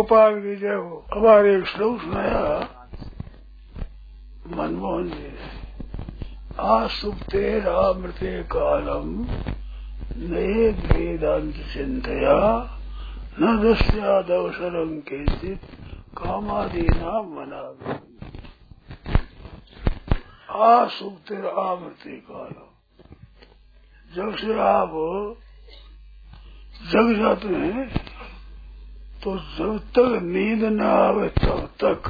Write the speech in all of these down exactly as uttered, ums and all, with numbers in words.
गोपाल की जय हो। हमारे एक श्लोक सुनाया मनमोहन जी ने, आसुप्ते रामृते कालम नये वेदांत चिंतया न दस्यादवसरं किंचित कामादीना मना। आसुप्ते रामृते कालम, जब से आप जग जाते हैं तो जब तक नींद न आवे तब तक,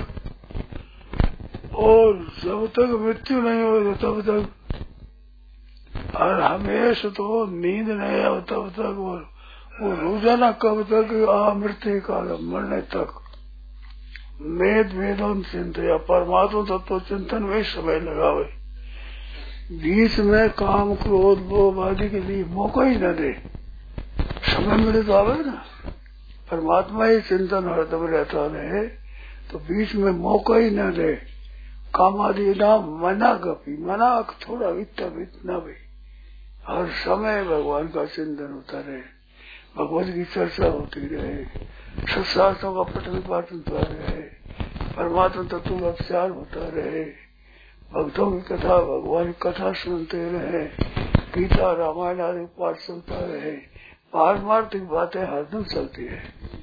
और जब तक मृत्यु नहीं हो तब तक, और हमेशा तो नींद नहीं आवे तब तक, और वो रोजाना कब तक, अमृत्य काल मरने तक वेद वेदों चिंतया, परमात्मा तत्व चिंतन में समय लगावे, बीच में काम क्रोध लोभ आदि के लिए मौका ही न दे। समय मिले तो आवे ना, परमात्मा ही चिंतन हरदम रहता रहे तो बीच में मौका ही न दे। कामादि नाम मना गपी, मना थोड़ा इतना इतना भी हर समय भगवान का चिंतन होता रहे, भगवत की चर्चा होती रहे, सत्शास्त्रों का पठन पाठन होता रहे, परमात्मा तत्व का विचार होता रहे, भक्तों की कथा भगवान की कथा सुनते रहे, गीता रामायण आदि पाठ सुनता रहे, पारमार्थिक बातें हरदम चलती है।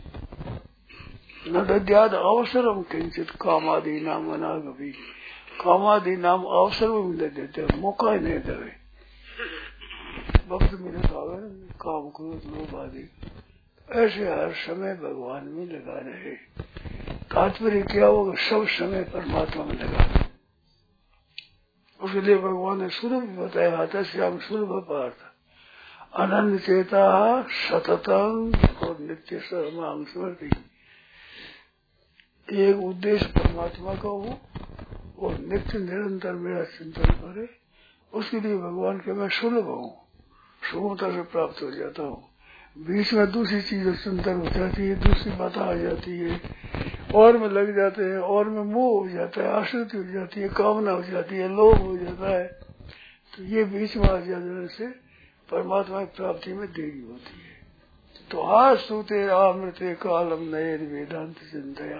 न दद्याद अवसरम किंचित कामादि नाम मना गभी, कामादि नाम अवसर में दे देते, मौका ही नहीं देवे। वक्त मिले तो आवे काम क्रोध लोभ आदि, ऐसे हर समय भगवान में लगा रहे। तात्पर्य क्या होगा, सब समय परमात्मा में लगा रहे। उसके लिए भगवान ने सुलभ बताया था, श्याम सुलभ पार्थ अनन्य चेता सततम और नित्य सर्वमाम स्मृति। एक उद्देश्य परमात्मा का हो और नित्य निरंतर मेरा चिंतन करे, उसके लिए भगवान के मैं सुलभ हूँ, सुगमता से प्राप्त हो जाता हूँ। बीच में दूसरी चीजें चिंतन हो जाती है, दूसरी बातें आ जाती है, और में लग जाते हैं, और में मोह हो जाता है, आसक्ति हो जाती है, कामना हो जाती है, लोभ हो जाता है, तो ये बीच में आ जाने से परमात्मा की प्राप्ति में देरी होती है। तो आज सूते अमृते कालम नये वेदांत चिंतया,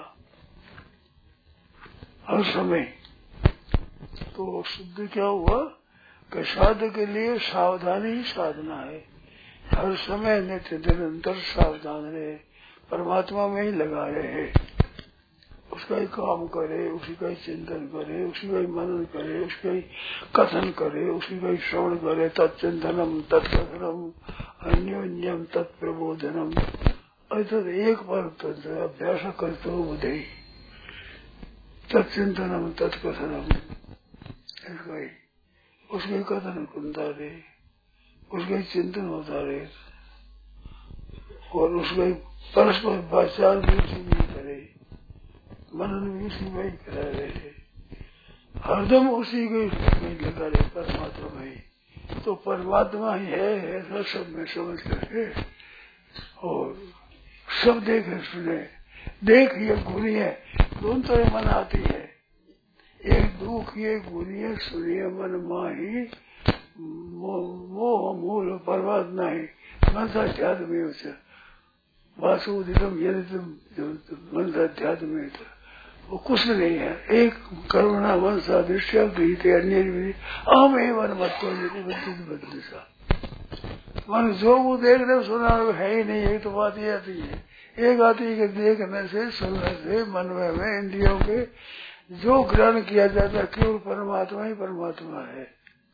हर समय। तो शुद्ध क्या हुआ कि साधक के लिए सावधानी ही साधना है, हर समय नित्य निरंतर सावधान रहे, परमात्मा में ही लगा रहे, उसका ही काम करे, उसी का ही चिंतन करे, उसी का ही मनन करे, उसका ही कथन करे, उसी का ही श्रवण करे, तत्चिंतनम तत्कथनम अन्योन्यम तत्प्रबोधनम, अर्थात एक पर अभ्यास करते हो बुद्धि, तत्चिंतनम तत्कथनम, इसका ही उसका ही कथन सुनता रहे, उसका ही चिंतन होता रहे, और उसका ही परस्पर वाचार भी उसी में करे, मनन भी उसी में ही करा रहे, हरदम उसी के लगा रहे परमात्मा में। तो परमात्मा ही है ऐसा सब में समझ करके, और सब देखे सुने, देख ये गुनी है, दोनों तरह मन आती है, एक दुख ये गुनी है, सुनिए मन माही मोह मूल परमात्मा ही मनसा ध्यान में उसे वासुदितम यदि मनसा अध्यात्म में, वो कुछ नहीं है, एक करुणा मनसा दृश्य गीते अन्य अहम एवं मत को बदलिशा, मन जो वो देख रहे सुना है ही नहीं। एक तो बात ये आती है, एक आती है कि देखने से सुनने से मन में इंद्रियों के जो ग्रहण किया जाता है केवल परमात्मा ही परमात्मा है।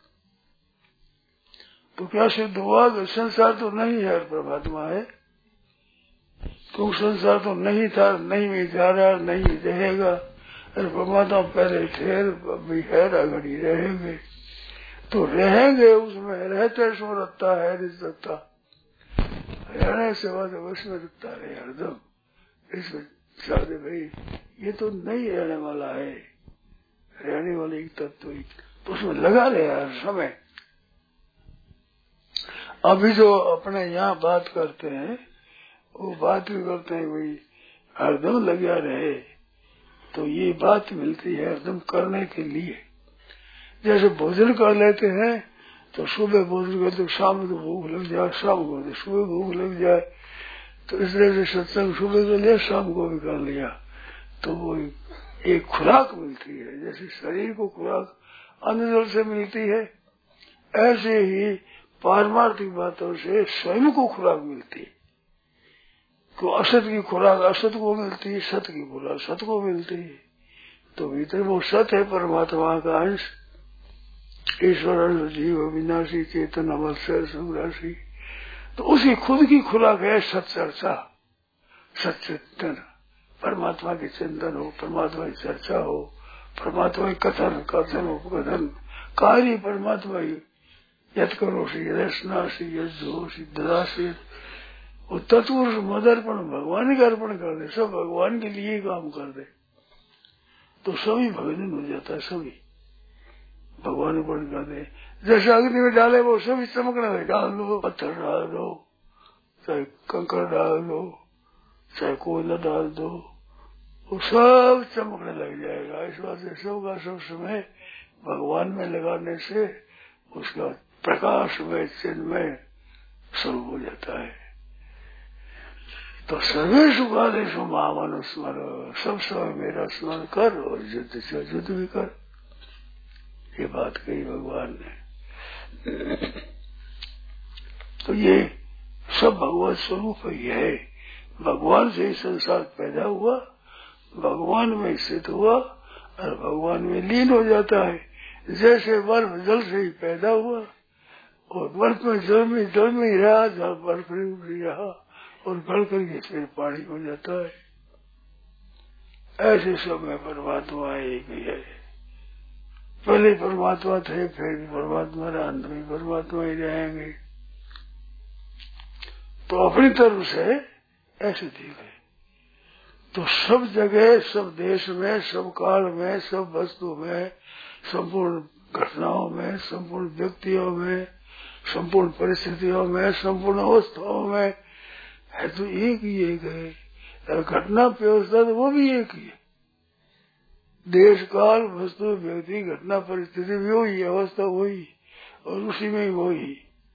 तो क्या सिद्ध हुआ, संसार तो नहीं है, परमात्मा है, क्योंकि संसार तो नहीं था, नहीं भी जा रहा, नहीं रहेगा, अरे परमात्मा पहले थे, अभी है, घड़ी रहेंगे, तो रहेंगे उसमें, रहते सो रखता है, नहीं सकता, रहने से बाद उसमें रखता रहे हरदम, इसमें साधे भाई ये तो नहीं रहने वाला है, रहने वाले एक तत्व ही, तो उसमें लगा रहे हर समय। अभी जो अपने यहाँ बात करते हैं, वो बात भी करते हैं भाई हरदम लगा रहे, तो ये बात मिलती है हरदम करने के लिए। जैसे भोजन कर लेते हैं तो सुबह भोजन करते, शाम को भूख लग जाए, शाम को सुबह भूख लग जाए, तो इसलिए से सत्संग सुबह के लिए शाम को भी कर लिया तो वो एक खुराक मिलती है। जैसे शरीर को खुराक अन्न जल से मिलती है, ऐसे ही पारमार्थिक बातों से स्वयं को खुराक मिलती है। तो असत की खुराक असत को मिलती है, सत की खुराक सत को मिलती है। तो भीतर वो सत है परमात्मा का अंश, ईश्वर अंश जीव अविनाशी चेतन अवश्य सुराशि। तो उसकी खुद की खुराक है सत चर्चा, सच्चिंतन, परमात्मा की चिंतन हो, परमात्मा की चर्चा हो, परमात्मा की कथन कथन उपकथन कार्य परमात्मा ही यद करोषि यदस्नासी यदोषि ददासी। वो तत्पुरुष मदर्पण भगवान का अर्पण कर दे, सब भगवान के लिए काम कर दे तो सभी भगवान हो जाता है। सभी भगवान अर्पण कर दे। जैसे अग्नि में डाले वो सभी चमकने लगे, डाल दो पत्थर डाल दो, चाहे कंकड़ डाल दो, चाहे कोयला डाल दो, वो सब चमकने लग जाएगा। इस बात से सबका सब समय भगवान में लगाने से उसका प्रकाश में चिन्मय स्वरूप हो जाता है। तो सर्वे सुखादेशु महामनु स्मरण, सब समय मेरा स्मरण कर और युद्ध से युद्ध भी कर, ये बात कही भगवान ने। तो ये सब भगवत स्वरूप ही है। भगवान से ही संसार पैदा हुआ, भगवान में स्थित हुआ और भगवान में लीन हो जाता है। जैसे बर्फ जल से ही पैदा हुआ और बर्फ में जल में जल में ही रहा, जल बर्फ में ही रहा और गल करके फिर पानी हो जाता है। ऐसे सब में परमात्मा एक ही है। पहले परमात्मा थे, फिर भी परमात्मा रहे, अंत में परमात्मा ही रहेंगे। तो अपनी तरफ से ऐसे दिखे तो सब जगह, सब देश में, सब काल में, सब वस्तु में, संपूर्ण घटनाओं में, संपूर्ण व्यक्तियों में, संपूर्ण परिस्थितियों में, संपूर्ण अवस्थाओं में है तो एक ही एक है। घटना व्यवस्था तो वो भी एक ही है। देश काल वस्तु व्यक्ति घटना परिस्थिति भी वही, अवस्था वही और उसी में ही वही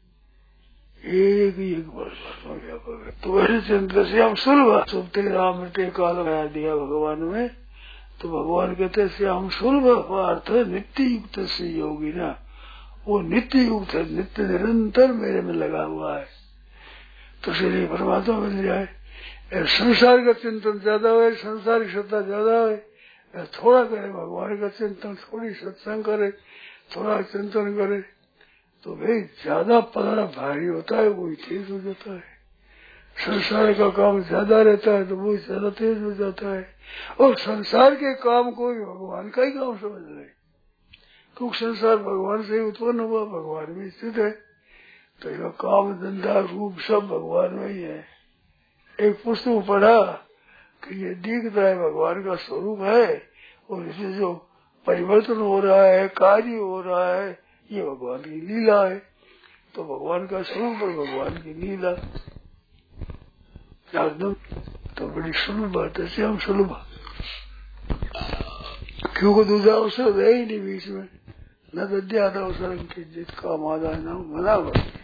एक ही एक परमात्मा व्यापक है। तो वैसे चंद्र से हम सुलभ सुप्ते राम मृत्य काल बना दिया भगवान में। तो भगवान कहते से हम सुलभ अर्थ नित्य युक्त से योगी ना, वो नित्य युक्त है, नित्य निरंतर मेरे में लगा हुआ है। तो इसलिए परमात्मा मिल जाए। संसार का चिंतन ज्यादा हो, संसार की श्रद्धा ज्यादा हो, थोड़ा करे भगवान का चिंतन, थोड़ी सत्संग करे, थोड़ा चिंतन करे तो भाई ज्यादा पलड़ा भारी होता है, वो तेज हो जाता है। संसार का काम ज्यादा रहता है तो वो ज्यादा तेज हो जाता है। और संसार के काम को भी भगवान का ही काम समझ रहे, क्योंकि संसार भगवान से ही उत्पन्न हुआ, भगवान में स्थित है। तो यह काम धंधा रूप सब भगवान में ही है। एक पुस्तक पढ़ा कि ये दिखता है भगवान का स्वरूप है और इसमें जो परिवर्तन हो रहा है, कार्य हो रहा है, ये भगवान की लीला है। तो भगवान का स्वरूप और भगवान की लीला एकदम तो बड़ी सुलभ बात है। हम सुलभ क्योंकि दूसरा अवसर है ही नहीं बीच में, न दद्याद अवसर जित काम आधा न मना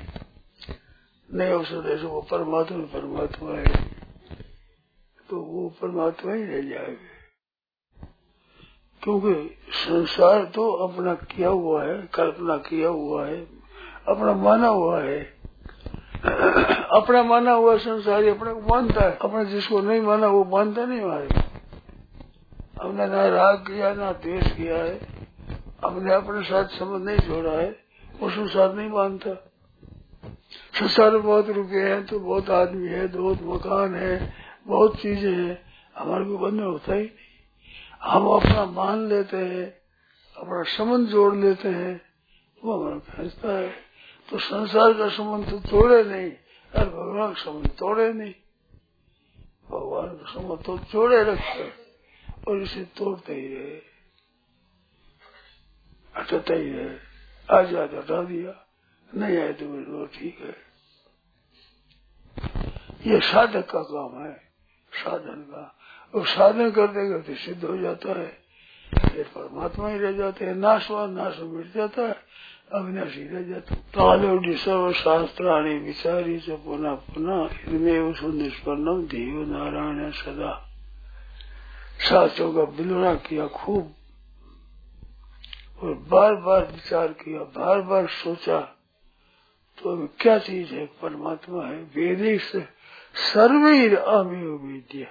नए अवसर है। वो परमात्मा परमात्मा है तो वो परमात्मा ही रह जाएगा। क्योंकि संसार तो अपना किया हुआ है, कल्पना किया हुआ है, अपना माना हुआ है। अपना माना हुआ संसार अपने को मानता है, अपने जिसको नहीं माना वो मानता नहीं हमारे। हमने ना राग किया ना द्वेष किया है, हमने अपने साथ संबंध नहीं जोड़ा है, वो संसार नहीं मानता। संसार में बहुत रुपये हैं तो बहुत आदमी है, बहुत मकान है, बहुत चीजें हैं, हमारे को बंधन होता ही नहीं। हम अपना मान लेते हैं, अपना संबंध जोड़ लेते हैं, वो हमारा फैसला है। तो संसार का संबंध तो तोड़े नहीं और भगवान का संबंध तोड़े नहीं। भगवान का संबंध तो जोड़े रखते और इसे तोड़ते ही रहे, हटाते ही रहे। आज आज हटा दिया, नहीं आए तो वो ठीक है। ये साधक का काम है, साधन का। और साधन करते करते सिद्ध हो जाता है। ये परमात्मा ही रह जाते हैं। नाशवान नाश मिट जाता है, अविनाशी रह जाता है। कालोडी सर्व शास्त्राणी विचारी च पुनः पुनः इनमें सुनिष्पन्नम देव नारायण सदा। शास्त्रों का विलोना किया खूब और बार बार विचार किया, बार बार सोचा, तो क्या चीज है? परमात्मा है। वेदे से सर्वैर अमेव वेद्य,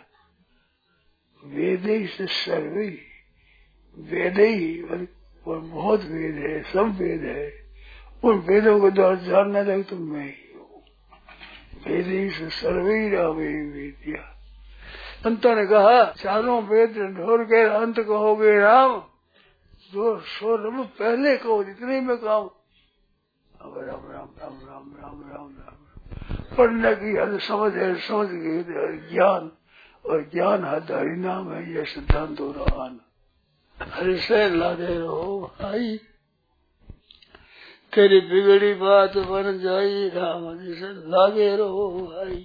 वेदे से सर्वे, वेद ही और बहुत वेद है, सब वेद है। उन वेदों को द्वारा जानने लगे तो मैं ही हूँ। वेदे से सर्वैर अमेव वेद्य। अंत ने कहा चारों वेद ढोर के अंत कहोगे राम, जो सो रम पहले कहो जितने में काम। अब राम राम राम राम राम राम राम पढ़ने की हद समझ है, समझ गई ज्ञान, और ज्ञान हद हरिनाम है। ये सिद्धांत हो रहा हरि से लादे रहो भाई, तेरी बिगड़ी बात बन जाई राम हरि से लागे रहो भाई।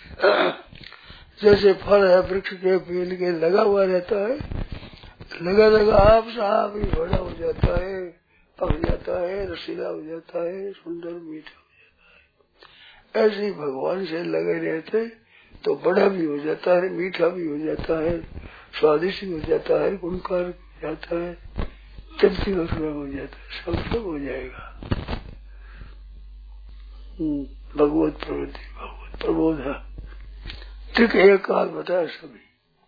जैसे फल है वृक्ष के पेड़ के लगा हुआ रहता है, लगा लगा आप साहब ही बड़ा हो जाता है, पक जाता है, रसीला हो जाता है, सुंदर मीठा हो जाता है। ऐसे ही भगवान से लगे रहते तो बड़ा भी हो जाता है, मीठा भी हो जाता है, स्वादिष्ट भी हो जाता है, गुणकार हो जाता है, तृप्ति हो जाता है, सब सब हो जाएगा। भगवत प्रवृत्ति, भगवत प्रबोध है। ठीक एक काल बताया सभी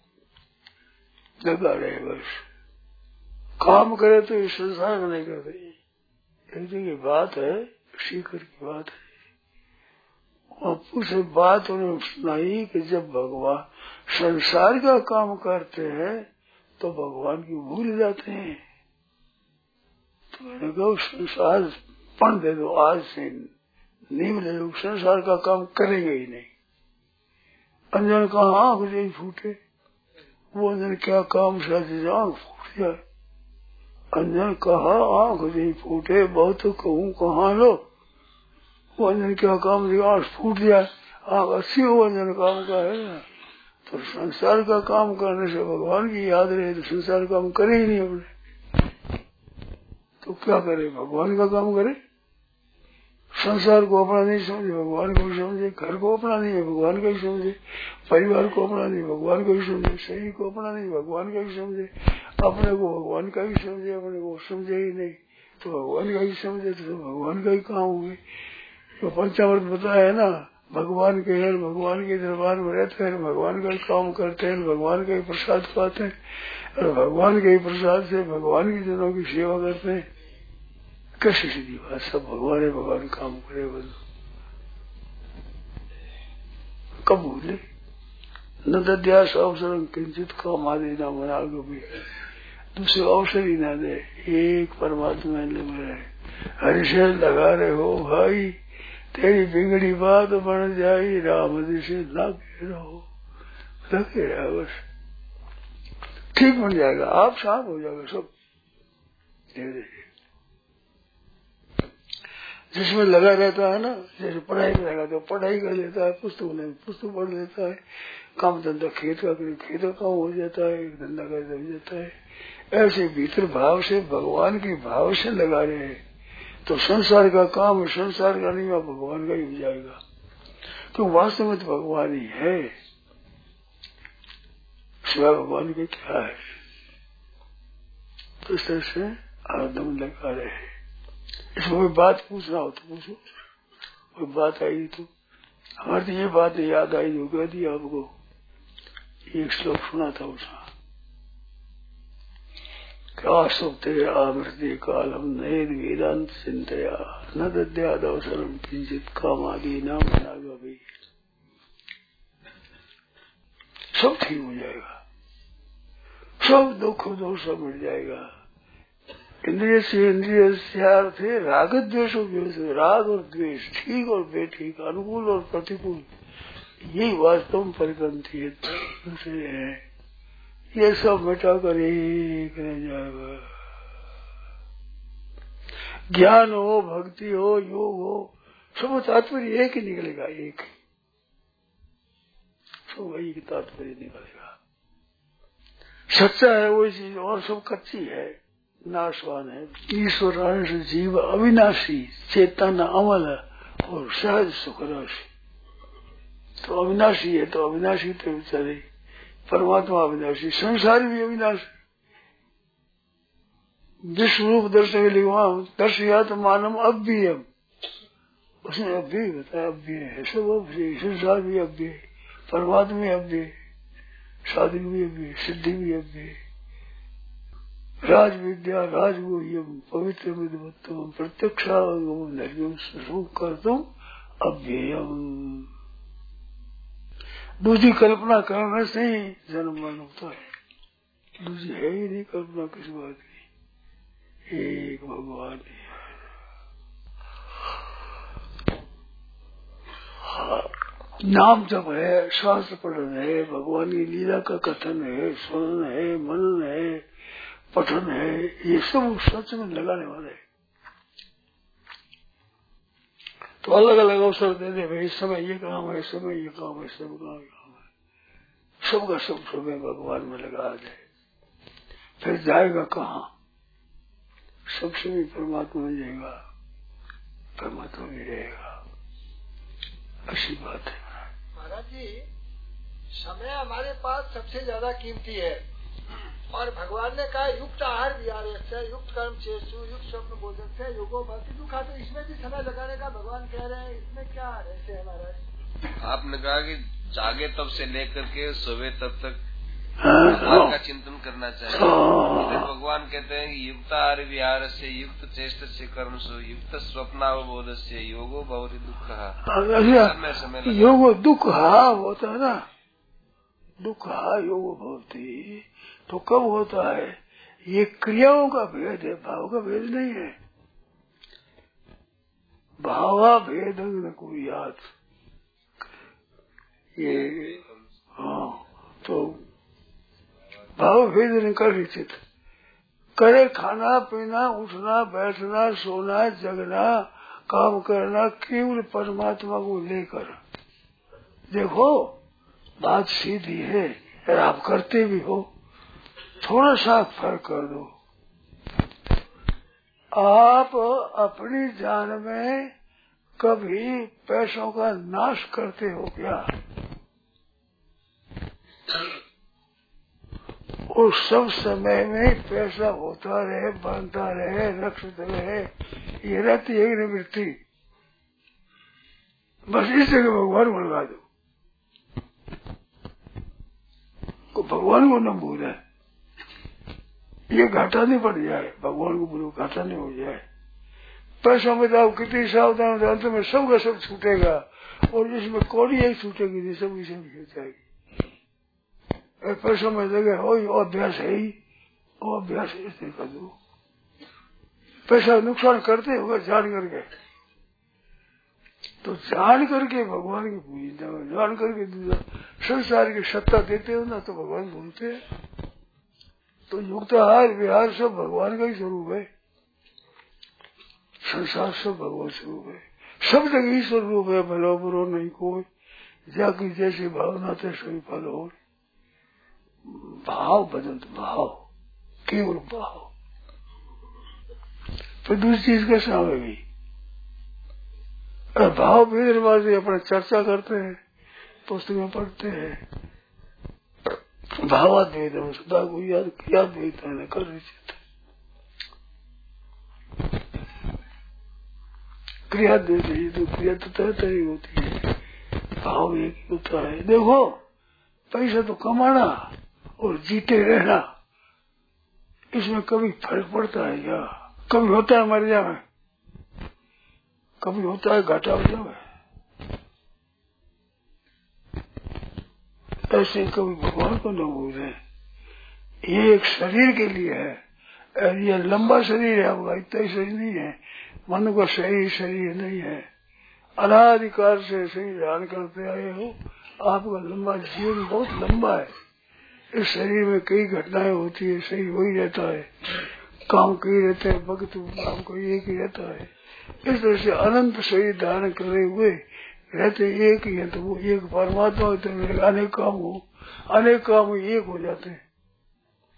लगा रहे, बस काम करे तो इस संसार में नहीं करते। एक जगह बात है, सीकर की बात है, बापू से बात उन्हें सुनाई कि जब भगवान संसार का काम करते हैं तो भगवान की भूल जाते हैं। तो मैंने कहा संसार पढ़ दे दो, आज से नींव ले लो, संसार का काम करेंगे ही नहीं। अंजन कहा आंख नहीं फूटे, वो अंजन क्या काम से आंख फूट जाए। अंजन कहा आंख नहीं फूटे, बहुत कहूँ कहाँ लो, वो अंजन क्या काम से आंख फूट जाए। आंख अच्छी वो अंजन काम का है ना। तो संसार का काम करने से भगवान की याद रहे तो संसार का काम करे ही नहीं अपने, तो क्या करे? भगवान का काम करे। संसार को अपना नहीं समझे, भगवान को ही समझे। घर को अपना नहीं है, भगवान को ही समझे। परिवार को अपना नहीं, भगवान को ही समझे। शरीर को अपना नहीं, भगवान का ही समझे। अपने को भगवान का ही समझे, अपने को समझे ही नहीं तो भगवान का ही समझे, तो भगवान का ही काम होगी। तो पंचामृत बताया है ना, भगवान के हैं, भगवान के दरबार में रहते हैं, भगवान का ही काम करते हैं, भगवान का ही प्रसाद पाते हैं, और भगवान के ही प्रसाद से भगवान के जनों की सेवा करते हैं। कैसी सीधी बात, सब भगवान है, भगवान काम करे। बस कब भूले न दद्यास अवसर किंचित काम आदि न मना कभी, दूसरे अवसर ही ना दे। एक परमात्मा ने मेरा हरि से लगा रहे हो भाई, तेरी बिगड़ी बात बन जाई राम जी से लगे रहो, लगे रहो, बस ठीक बन जाएगा, आप साफ हो जाएगा सब धीरे धीरे। जिसमें लगा रहता है ना, जैसे पढ़ाई में लगा तो पढ़ाई कर लेता है, पुस्तक नहीं पुस्तक पढ़ लेता है, काम धंधा खेत का करे खेत का काम हो जाता है, धंधा का हो जाता है। ऐसे भीतर भाव से भगवान के भाव से लगा रहे हैं तो संसार का काम संसार का नहीं, भगवान का ही हो जाएगा। तो वास्तव में तो भगवान ही है, सिवा भगवान के क्या है। तो इस तरह से आदम लगा रहे हैं। इसमें कोई बात पूछना हो तो पूछो, कोई बात आई तो। हमारी तो ये बात याद आई जो कह दी आपको, एक श्लोक सुना था उसका, क्या सुप्ते आमृति कालम नैन वेदांत चिंतया न दद्याद अवसरम किंचित कामादि न मना गवी। सब ठीक हो जाएगा, सब दुख दोष सब मिट जाएगा। इंद्रिय से इंद्रिय से राग द्वेष, राग और द्वेष, ठीक और बेठीक, अनुकूल और प्रतिकूल, यही वास्तव में परिग्रंथि है। ये सब मिटा कर एक रह जाएगा। ज्ञान हो, भक्ति हो, योग हो, सब तात्पर्य एक ही निकलेगा, एक ही, सब वही तात्पर्य निकलेगा। सच्चा है वही चीज, और सब कच्ची है, नाशवान है। ईश्वर अंश जीव अविनाशी, चेतन अमल और सहज सुख राशि। तो अविनाशी है तो अविनाशी तो बेचारे परमात्मा अविनाशी, संसार भी अविनाशी। विश्व रूप दर्शन के लिए वहां दर्शया तो मानव अव्ययम, उसने अव्यय बताया, अव्यय है सब अव्यय, संसार भी अव्यय, परमात्मा भी अव्यय, साधु भी अव्यय, सिद्धि भी अव्यय, राज विद्या राजगुह्यम पवित्र विद्वत्तम प्रत्यक्षागम निर्गम सुख कर तुम अव्ययम। दूसरी कल्पना करने से ही जन्म मरण होता है, दूसरी है ही नहीं कल्पना किसी बात की, एक भगवान ही है। हाँ, नाम जप है, शास्त्र पठन है, भगवान की लीला का कथन है, सुनन है, मनन है, पठन है, ये सब सच में लगाने वाले है। तो अलग अलग अवसर दे दे भाई, इस समय ये काम है, इस समय ये काम है, सब काम है, सबका सब समय भगवान में लगा दे, फिर जाएगा कहाँ? सब समय परमात्मा में जाएगा, परमात्मा में रहेगा, ऐसी बात है। महाराज जी, समय हमारे पास सबसे ज्यादा कीमती है, और भगवान ने कहा युक्त आहार विहार से, युक्त कर्म चेष्टु, युक्त स्वप्न बोधन से, योगो भक्ति दुखा, तो इसमें भी समय लगाने का भगवान कह रहे हैं, इसमें क्या रहते है महाराज? आपने कहा कि जागे तब से लेकर के सोवे तब तक भगवान का चिंतन करना चाहिए। फिर भगवान कहते हैं कि युक्त आहार विहार से, युक्त चेष्ट से कर्म सो, युक्त स्वप्नावबोध से, योगो भवति दुख। समय समय योगो दुख होता है ना, दुख योगो भवति तो कब होता है? ये क्रियाओं का भेद है, भाव का भेद नहीं है। भावा भेद न कोई याद, ये हाँ, तो भाव भेद नहीं कर चित करे, खाना पीना उठना बैठना सोना जगना काम करना केवल परमात्मा को लेकर। देखो बात सीधी है, अगर आप करते भी हो थोड़ा सा फर्क कर दो। आप अपनी जान में कभी पैसों का नाश करते हो क्या? उस सब समय में पैसा होता रहे, बनता रहे, रक्षित रहे, ये रहती है निवृत्ति। बस इस जगह भगवान को लगा दो, को भगवान को न भूले, ये घाटा नहीं पड़ जाए, भगवान को बोलो घाटा नहीं हो जाए। पैसों में तो कितनी सावधान अंत में सबका सब छूटेगा, और इसमें कौड़ी एक छूटेगी नहीं, सब इसे भी हो जाएगी। पैसों में जगह हो, और अभ्यास है ही, और अभ्यास ऐसे कर दो। पैसा नुकसान करते होगा जान करके, तो जान करके भगवान की पूजा, जान करके संसार की सत्ता देते हो ना, तो भगवान भूलते हैं। तो युक्त आहार विहार सब भगवान का ही स्वरूप है, संसार सब भगवान स्वरूप है, सब जगह ईश्वर रूप है। भलो बुरो नहीं कोई, जाकी जैसी भावना तैसे फल हो। भाव बदल, भाव केवल भाव, तो दूसरी चीज कैसे आवेगी? भाव भेदवादी अपने चर्चा करते हैं, पुस्तकें पढ़ते हैं, भावाद्वैत सदा को याद क्रियाद्वैत न कर रही, क्रियाद्वैत ही तो क्रिया तो तरह तरह होती है, भाव एक ही होता है। देखो पैसा तो कमाना और जीते रहना, इसमें कभी फर्क पड़ता है क्या? कभी होता है मर जावे, कभी होता है घाटा हो जावे, ऐसे कभी भगवान को न भूले। ये एक शरीर के लिए है, और ये लंबा शरीर है आपका, इतना शरीर नहीं है, मन का शरीर शरीर नहीं है। अनाधिकार से शरीर धारण करते आए हो, आपका लंबा जीवन बहुत लंबा है। इस शरीर में कई घटनाएं होती है, शरीर वही रहता है, काम कई रहते हैं, भक्त काम कोई एक ही रहता है। इस तरह से अनंत शरीर धारण करे हुए रहते एक ही है, तो वो एक परमात्मा होते हैं। अनेक काम हो, अनेक काम एक हो जाते हैं,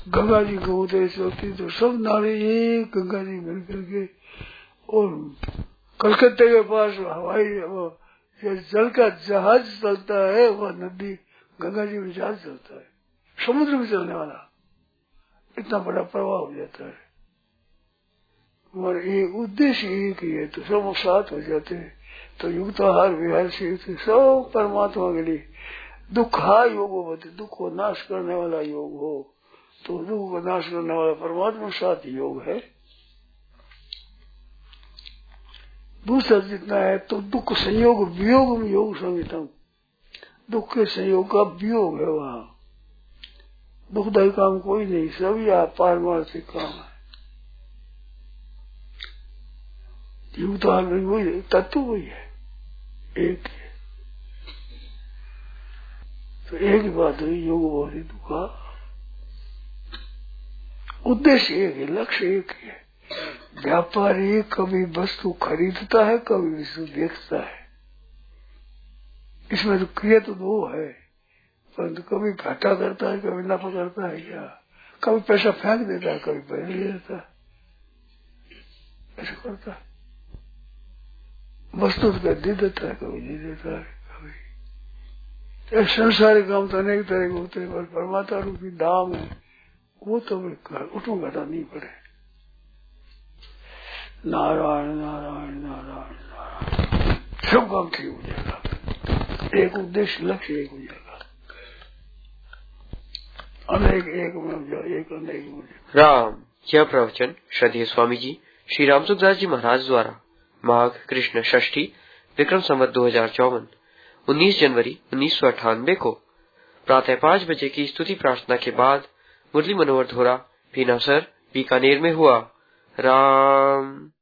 गंगा जी को उद्देश्य होती तो सब नारे एक गंगा जी मिल करके, और कलकत्ते के पास हवाई वो जल का जहाज चलता है, वह नदी गंगा जी में जहाज चलता है, समुद्र में चलने वाला, इतना बड़ा प्रवाह हो जाता है। और एक उद्देश्य एक ही है, तो सब साथ हो जाते हैं। तो युक्ताहार विहार से सब परमात्मा के लिए दुखा योग होते, दुख को नाश करने वाला योग हो, तो दुख को नाश करने वाला परमात्मा साथ योग है। दूसरा जितना है तो दुख संयोग वियोग में योग संहिता, दुख के संयोग का वियोग है, वहाँ दुखदायी काम कोई नहीं, सब यह पारमार्थिक काम है। युक्ताहार में वही तत्व वही है, एक है। तो एक ही बात हुई, योग बहुत ही दुखा, उद्देश्य एक है, लक्ष्य एक है। व्यापारी कभी वस्तु खरीदता है, कभी वस्तु बेचता है, इसमें तो क्रिया तो दो है, परंतु कभी घाटा करता है, कभी नफा करता है, क्या कभी पैसा फेंक देता है, कभी पैसा ले देता है, ऐसा करता है। वस्तु तो दे देता है, कभी नहीं देता है, कभी संसारिक काम तो अनेक तरह के होते हैं, पर परमात्मा रूपी दाम है, वो तो उठो घटा नहीं पड़े। नारायण नारायण नारायण नारायण, सब काम ठीक हो जाएगा। एक उद्देश्य लक्ष्य एक हो जाएगा, अनेक एक में हो जाए, एक अनेक में हो जाए। राम। यह प्रवचन श्रद्धेय स्वामी जी श्री रामसुखदास जी महाराज द्वारा माघ कृष्ण षष्ठी विक्रम संवत दो हजार चौवन उन्नीस जनवरी उन्नीस सौ अट्ठानबे को प्रातः पाँच बजे की स्तुति प्रार्थना के बाद मुरली मनोहर धोरा, भीनासर, बीकानेर में हुआ। राम।